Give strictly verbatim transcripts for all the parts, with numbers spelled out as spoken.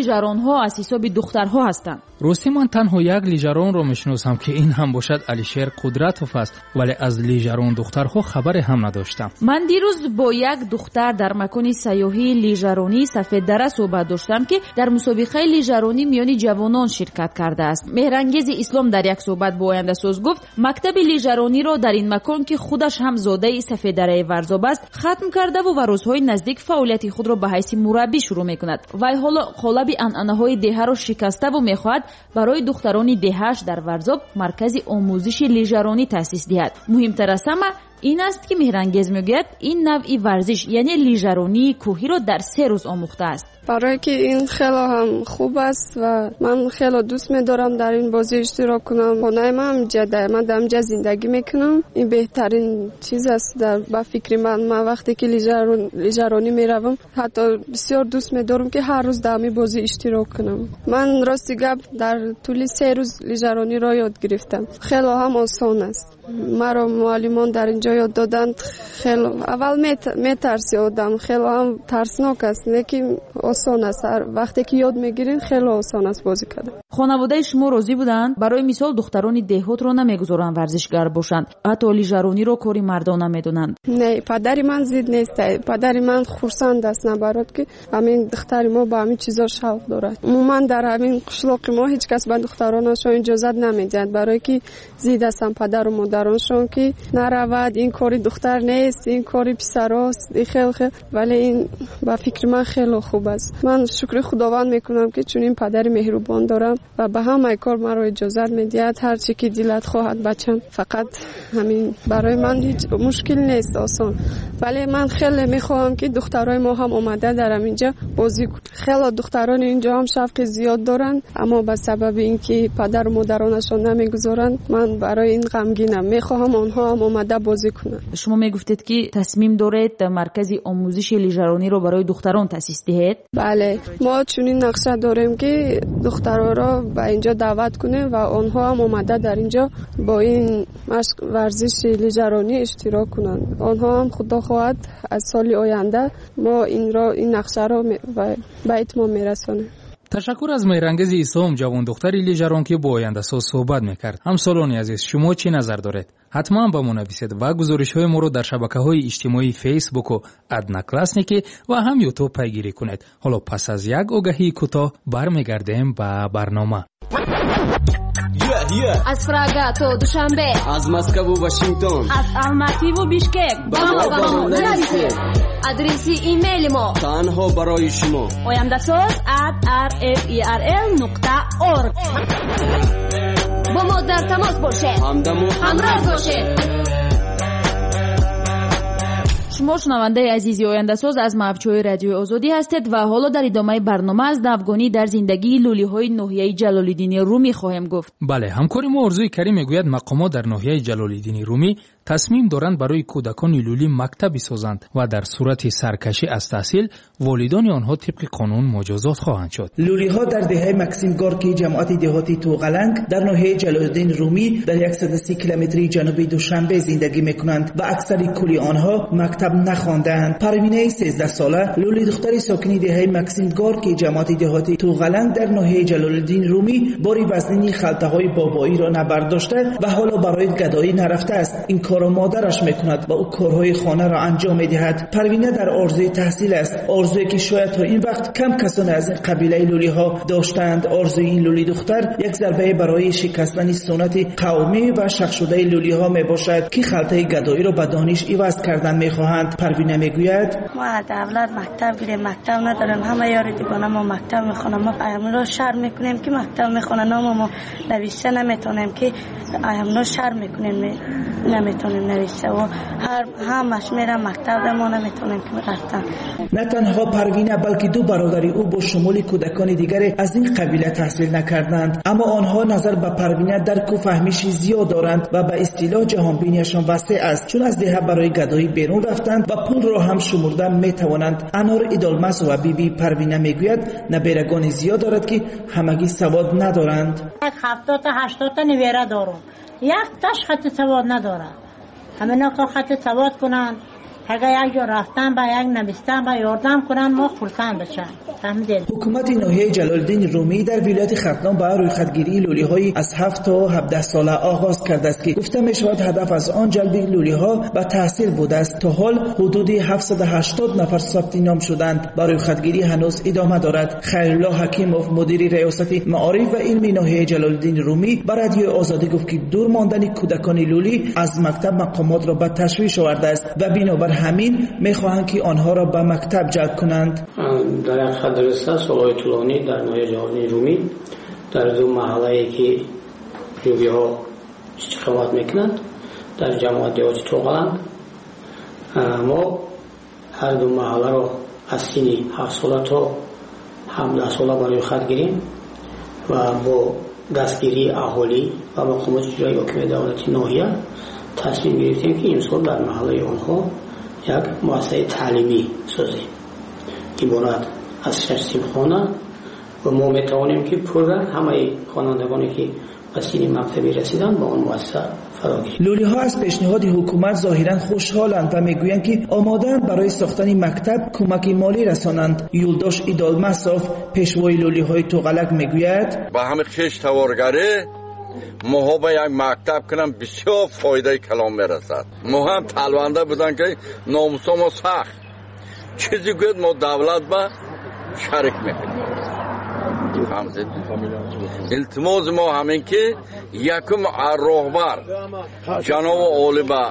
لیژران‌ها از حساب دخترها هستند. راستی من تنها یک لیژران را میشناسم که این هم باشد علیشیر قدرتوف است، ولی از لیژران دخترها خبری هم نداشتم. من دیروز با یک دختر در مکان سیاحی لیژرانی سفید دره صحبت داشتم که در مسابقه لیژرانی میان جوانان شرکت کرده است. مهرانگیز اسلام در یک صحبت با آینده ساز گفت مکتب لیژرانی را در این مکان که خودش هم زاده سفید دره ورزاب است ختم کرده و و روزهای نزدیک فعالیت خود را به حیث مربی شروع میکند. وی حالا قالب عنعنه‌های دهه را شکسته و میخواهد برای دختران دهه‌اش در ورزاب مرکز آموزش لیژرانی تأسیس دهد. مهمتر از همه این است که مهرانگیز میگوید این نوعی ورزش یعنی لیژرانی کوهی را در سه روز آموخته است. برای که این خیلی هم خوب است و من خیلی دوست می‌دارم در این بازی اشتراک کنم. خانه من همینجا دائما همینجا زندگی میکنم. این بهترین چیز است در با فکر من. من وقتی که لیژران لیژرانی میروم حتی بسیار دوست می‌دارم که هر روز در این بازی اشتراک کنم. من راستی گپ در طول سه روز لیژرانی را یاد گرفتم. خیلی هم آسان است. مرا معلمان در اینجا یاد دادند. خیلی اول میترسی آدم، خیلی هم ترسناک است، لیکن آسان است. وقتی که یاد میگیرین خیلی آسان است بازی کردن. خانواده شما راضی بودند؟ برای مثال دختران دهات رو نمیگذارن ورزشگر باشند، حتی لیژرانی رو کاری مردانه میدونند. نه، پدری من زید نیست. پدری من خرسند است نبرد که همین دختر ما با همین چیزا شوق دارد. من در همین قشلاق ما هیچ کس به دخترانشون اجازه نمیدهد، برای که زید هستن پدر و مادرشون که نرود، این کاری دختر نیست، این کاری پسراست. خیلی خیلی ولی این با فکر من خیلی خوب است. من شکر خداوند میکنم که چون این پدر مهربان دارم و به همه کار مرا اجازه میدهد. هر چی که دلت خواهد بچم، فقط همین برای من هیچ مشکل نیست، آسان. ولی من خیلی میخوام که دخترای ما هم اومده در اینجا بازی کنن. خیلی دختران اینجا هم شوق زیاد دارن، اما به سبب اینکه پدر و مادرانشون نمیگذارن من برای این غمگینم. میخوام آنها هم اومده بازی کنن. شما میگفتید که تصمیم دارید مرکز آموزش لیژرانی رو برای دختران تأسیس دهید؟ بله، ما چنین نقشه داریم که دخترها را به اینجا دعوت کنیم و آنها هم اومده در اینجا با این مشق ورزش لیژرانی اشتراک کنند. آنها هم خدا خواهد از سال آینده ما این را این نقشه را به اتمام میرسانیم. تشکر از مهرانگیز اسلام، جوان دختری لیژران که با آینده ساز صحبت میکرد. همسالانی عزیز، شما چی نظر دارید؟ حتما با ما نویسید و گزارش های ما رو در شبکه های اجتماعی فیسبوک و ادنا کلاسنیکی و هم یوتیوب پیگیری کنید. حالا پس از یک آگهی کوتاه برمیگردیم به برنامه. Yeah, yeah. از پراگا تا دوشنبه، از مسکو و واشنگتن، از الماتی و بیشکک با ما با ما نویسید. آدرس ایمیل ما تنها برای شما oyandasaz at r f e r l نقطه org. با ما در تماس باشید، همدم و همراه باشید. شما شنونده عزیزی آینده ساز از موجهای رادیو آزادی هستید و حالا در ادامه برنامه از افغانی در زندگی لولی‌های ناحیه جلال‌الدین رومی خواهیم گفت. بله، همکاری ما ارزوی کریم میگوید مقامات در ناحیه جلال‌الدین رومی تصمیم دارند برای کودکان لولی مکتبی سازند و در صورت سرکشی از تحصیل والدان آنها طبق قانون مجازات خواهند شد. لولی‌ها در دهه مکسیم گارکی جماعت دهاتی توغلنگ در ناحیه جلال‌الدین رومی در صد و سی کیلومتری جنوبی دوشنبه زندگی میکنند و اکثر کلی آنها مکتب نخواندند. پروینه سیزده ساله لولی دختری ساکنی دهه مکسیم گارکی جماعت دهاتی توغلنگ در ناحیه جلال‌الدین رومی باری وزنی خلطه‌های بابایی را نبرداشته و حالا برای گدایی نرفته است. این کار مادرش میکند و او کارهای خانه را انجام میدهد. پروینه در آرزوی تحصیل است، آرزویی که شاید تا این وقت کم کسانی از این قبیله لولی ها داشتند. آرزوی این لولی دختر یک ضربه برای شکستن سنت قومی و شخص شده لولی ها میباشد که خلطه گدایی را به دانش عوض کردن میخواهند. پروینه میگوید ما از اولاد مکتب گیریم، مکتب نداریم، همه یاری دیگانه ما مکتب میخونم. ما ایامنا شرم میکنیم که مکتب میخونن، نام ما نوشته نمیتونیم که ایامنا شرم میکنیم نمیتونیم نوشته و هر همش میرم مکتب ما نمیتونیم که رفتن. نه تنها پروینه بلکه دو برادری او با شمول کودکان دیگر از این قبیله تحصیل نکردند، اما آنها نظر به پروینه درک و فهمیش زیاد دارند و به اصطلاح جهانبینیشان وسیع است، چون از دهه برای گدایی بیرون رفتند و پول را هم شمرده میتوانند. انار ایدالمس و بی بی پروینه میگوید نبیرگان زیاد دارد که همگی سواد ندارند. هفتاد تا هشتاد تا نویره دارم، یک تاش خط سواد نداره. همه نا که خط سواد کنند اگر یک جا رفتن با یک نوشتن با یاردم کنن ما خرسند بشن. حکومت ناحیه جلال الدین رومی در ولایت ختلان با رویخطگیری لولی‌های از هفت تا هفده ساله آغاز کرده است که گفته می‌شود هدف از آن جلب لولی‌ها به تحصیل بوده است. تا حال حدود هفتصد و هشتاد نفر ثبت نام شدند. با رویخطگیری هنوز ادامه دارد. خیرالله حکیموف مدیر ریاست معارف و علمی ناحیه جلال الدین رومی به رادیو آزادی گفت که دور ماندن کودکان لولی از مکتب مقامات را به تشویش آورده است و بنابر همین می‌خواهند که آنها را به مکتب جلب کنند. در یک مدرسه سالهای طولانی در ناحیه جلال الدین رومی در دو محله که لولی‌ها استقامت میکنند در جماعت دهاتی توغلنگ ما هر دو محله را از سن هفت ساله تا هفده ساله برای خط گیریم و با دستگیری اهالی و مقامات اجرایی حاکم دولتی ناحیه تصمیم گرفتیم که امسال در محله آنها یک مؤسسه تعلیمی سازیم عبارت از شش صنفخانه و ما میتوانیم که پر همه خوانندگانی که به سن مکتبی رسیدن با آن مؤسسه فراگیریم. لولی‌ها از پیشنهاد حکومت ظاهرا خوشحالند و میگویند که آماده‌اند برای ساختن مکتب کمک مالی رسانند. یولداش ایدالمسوف پیشوای لولی‌های توغلک میگوید با همه خیش توارگره ما با یک مکتب کنم بسیار فایده کلام میرسد. ما هم طلبنده بودن که ناموسا ما سخت چیزی گوید ما دولت با شرک میکنیم. التماس ما همین که یکم راهبر جناب عالی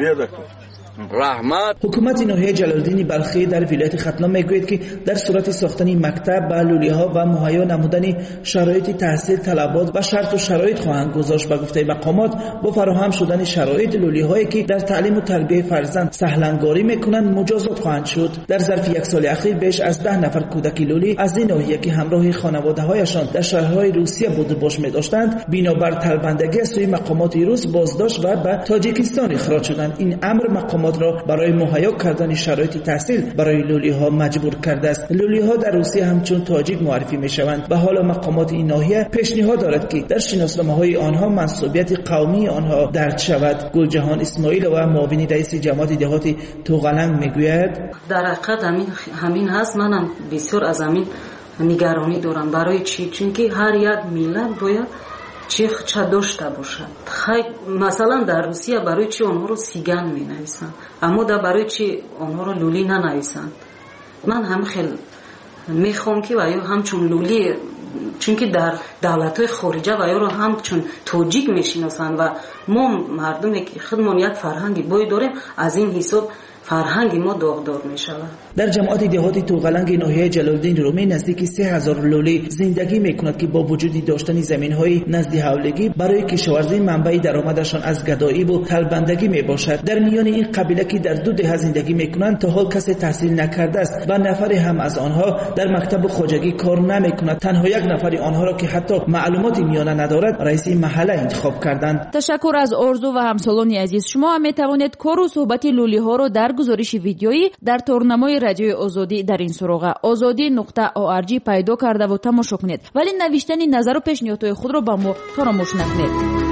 رحمت. حکومت ناحیه جلال الدین بلخی در ولایت ختلان میگوید که در صورت ساختن مکتب به لولی‌ها و مهیا نمودن شرایط تحصیل طلبات و شرط و شرایط خواهند گذاشت. به گفته مقامات با فراهم شدن شرایط لولی‌هایی که در تعلیم و تربیت فرزند سهلنگاری میکنند مجازات خواهند شد. در ظرف یک سال اخیر بیش از ده نفر کودک لولی از این ناحیه که همراه خانواده‌هایشان در شهرهای روسیه بود باش می‌داشتند بنابر طلبندگی از سوی مقامات روس بازداشت و به تاجیکستان اخراج شدند. این امر مقامات را برای مهیا کردن شرایط تحصیل برای لولی‌ها مجبور کرده است. لولی‌ها در روسیه همچون تاجیک معرفی می‌شوند و حالا مقامات این ناحیه پیشنهاد دارد که در شناسنامه‌های آنها منصوبیت قومی آنها درج شود. گلجهان اسماعیل و معاون رئیس جماعت دهاتی توغلنگ میگوید در حقیقت همین همین هست. منم بسیار از همین نگرانی دارم. برای چی؟ چون که هر یک ملت باید چی چه داشته باشد. خیلی مثلا در روسیه برای چی آنها رو سیگن می نویسن اما در برای چی آنها رو لولی ننویسن. من هم خیلی میخوام که وایو همچون لولی چون که در دولت‌های خارجه وایو رو همچون تاجیک میشناسن و ما مردمی که خودمون یک فرهنگی بای داریم از این حساب فرهنگ ما داغدار می شود. در جماعت دهاتی توغلنگ ناحیه جلال الدین رومی نزدیک سه هزار لولی زندگی می کند که با وجود داشتن زمین‌های نزد حولگی برای کشاورزی منبع درآمدشان از گدایی و طلبندگی می باشد. در میان این قبیله که در دو دهه زندگی می کنند تا حال کسی تحصیل نکرده است و نفری هم از آنها در مکتب خواجگی کار نمی کند. تنها یک نفر آنها را که حتی معلومات میانه ندارد رئیس محله انتخاب کردند. تشکر از آرزو و همسالان عزیز. شما هم می توانید کار و صحبت لولی ها را در گزارش ویدیویی در تورنمای رادیوی آزادی در این سراغ آزادی نقطه او ار جی پیدا کرده و تماشا کنید. ولی نوشتن نظر و پیشنهادهای خود را با ما فراموش نکنید.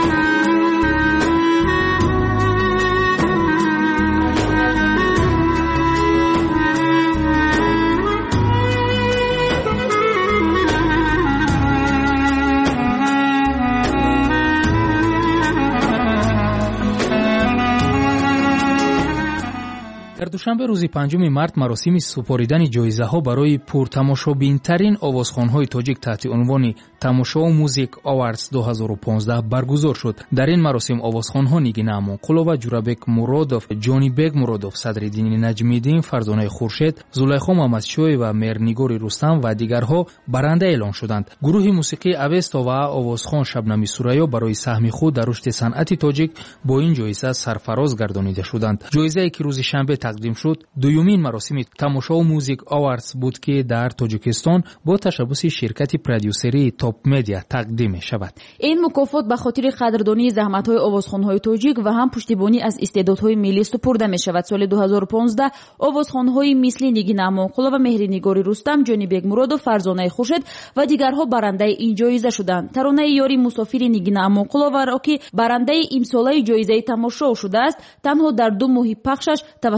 در دوشنبه روز پنجم مارت مراسم سپاریدن جایزه‌ها برای پرتماشابین‌ترین آوازخوان‌های تاجیک تحت عنوان تماشا و موزیک آواردز دو هزار و پانزده برگزار شد. در این مراسم آوازخوان‌ها نیگین امانقلووا، جورابک مرودوف، جونی بیگ مرودوف، صدرالدین نجمیدین، فرزانه خورشید، زلیخا محمدشوی و مرنیگور رستم و دیگرها برنده اعلام شدند. گروه موسیقی اوستا و آوازخوان شبنمی سوریا برای سهم خود در رشد صنعت تاجیک با این جایزه سرفراز گردانیده شدند. جایزه‌ای که روز شنبه تقدیم شد دومین مراسم تماشا و موزیک آواردز بود که در تاجیکستان با تشبث شرکت پرودیوسری تاپ مدیا تقدیم شود. این مکافات به خاطر قدردانی زحمت‌های آوازخوان‌های تاجیک و هم پشتیبانی از استعدادهای ملی سپرده می‌شود. سال دو هزار و پانزده آوازخوان‌های مثل نیگین امانقلووا و مهرنیگار رستم، جونی بیگ مرودوف، فرزانه خورشید و دیگرها برنده این جایزه شدند. ترانه یاری مسافر نیگین امانقلووا را که برنده امساله جایزه تماشا شده است، تنها در دو ماه پخشش توسط شبکه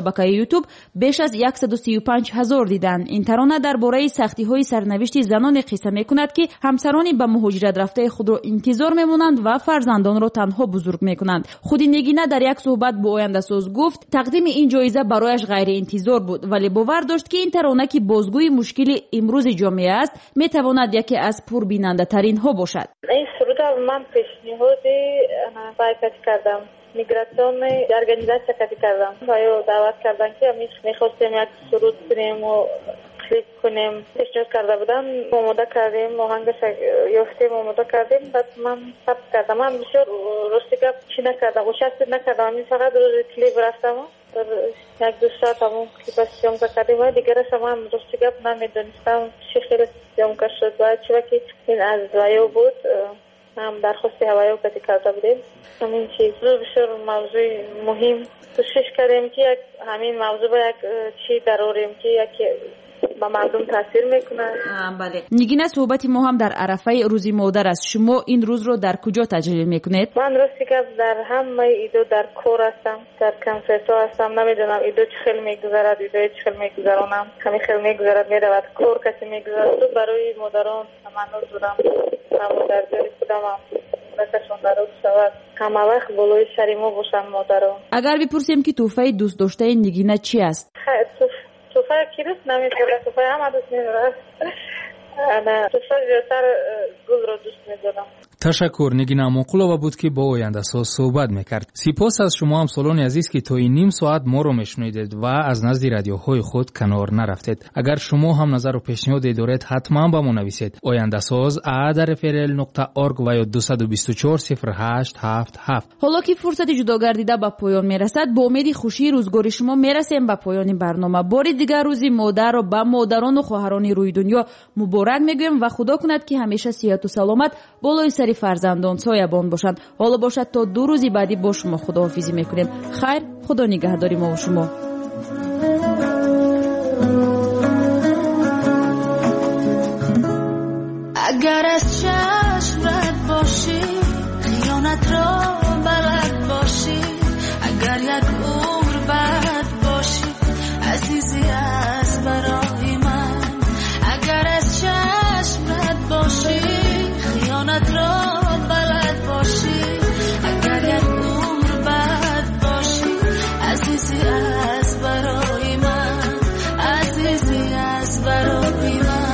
шабакаи ютуб беш аз сад و سی و پنج ҳазор диданд. ин тарона дар бораи сахтиҳои сарнавишти заноне қисса мекунад ки ҳамсарони ба муҳоҷират рафтаи худро интизор мемонанд ва фарзандонро танҳо бузург мекунанд. худи Негина дар як суҳбат бо Ояндасоз гуфт тақдими ин ҷоиза барояш ғайриинтизор буд, вале бовар дошт ки ин тарона ки бозгӯи мушкили имрӯзи ҷомеа аст метавонад яке аз пурбинандатаринҳо бошад. این سرود من پیشنهادی بایکاتی کردم میگراسیونی ارگانیزاسیا کاتی کردم و یا دعوت کردن که می میخواستیم یک سرود کنیم و کلیپ کنیم پیشنهاد کرده بودن آماده کردیم آهنگش یافتیم آماده کردیم بعد من ثبت کردم من بسیار راستی گپ چی نکردم گوشت نکردم من فقط روز کلیپ رفتم در یک دو ساعت همون کلیپ سیامکا کردیم و دیگرش من راستی گپ نمیدونستم چی خیلی سیامکا شد و چی وقتی این از وایو بود هم درخواست هوایی کتی کرده بودیم همین چیز بسیار موضوع مهم کوشش کردیم که یک همین موضوع با یک چی دراریم که یک با مردم تاثیر میکنه. بله. Нигина صحبتی ما هم در عرفه روزی مادر است. شما این روز رو در کجا تجلیل میکنید؟ من راستی که در همه ایدو در کور هستم، در کنفرت ها هستم، نمیدونم ایدو چه خیلی میگذرد، ایدو چه خیلی میگذرونم، همین خیلی میگذرد میرود کور کسی میگذرد تو برای مادران تمنا دارم، همون در دل خودم هم بکشون درود شود همه وقت بلوی سری ما باشن مادران. اگر بپرسیم که توفه دوست داشته نگینه چی است؟ توفه کی دوست نمیداره، توفه همه دوست میداره. انا توفه زیادتر گل رو دوست میدارم. تشکر. نگینا مقولова بود که با آینده‌ساز صحبت میکرد. سپاس از شما همسالان عزیز که تا این نیم ساعت ما رو میشنیدید و از نزد رادیوهای خود کنار نرفتید. اگر شما هم نظر و پیشنهادی دارید حتما با ما نویسید. آینده‌ساز ا در اف ار ال نقطه اورگ و یا دو دو چهار صفر هشت هفت هفت. حالا که فرصت جدا گردیده به پایان میرسد با امید خوشی روزگار شما میرسیم به پایان برنامه. باری دیگر روزی مادر و با مادران و خواهران روی دنیا مبارک میگویم و خدا کند که همیشه صحت و سلامت بالای سر فرزندان سایبان باشند. حالا باشد تا دو روزی بعدی با شما خداحافظی میکنیم. خیر، خدا نگهداری ما و شما. اگر از چشم رد باشی خیانت را بلد باشی اگر یک عمر بعد باشی عزیزی از برای من اگر از چشم رد باشی خیانت را بلد باشی اگر یک عمر بعد باشی عزیزی از برای من عزیزی از برای من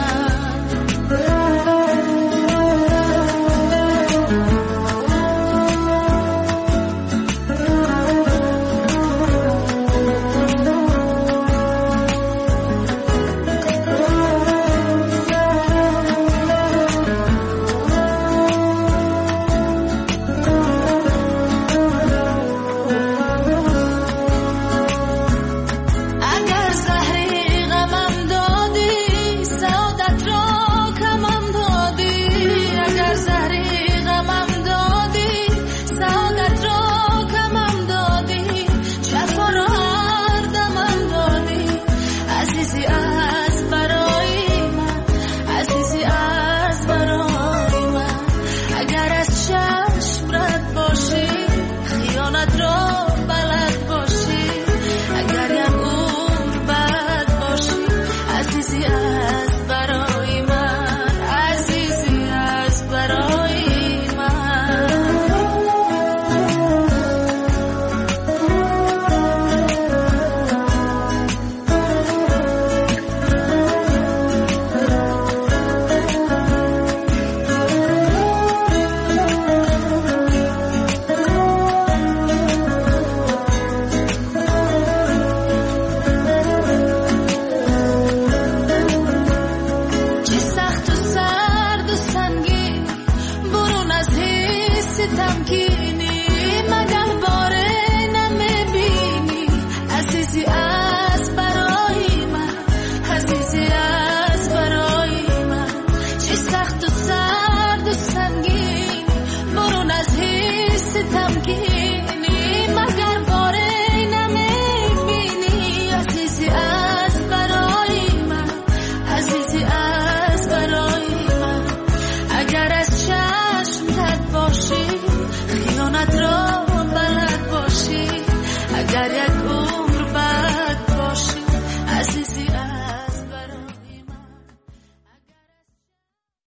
سخت و سرد و سنگین برون از حس تمکین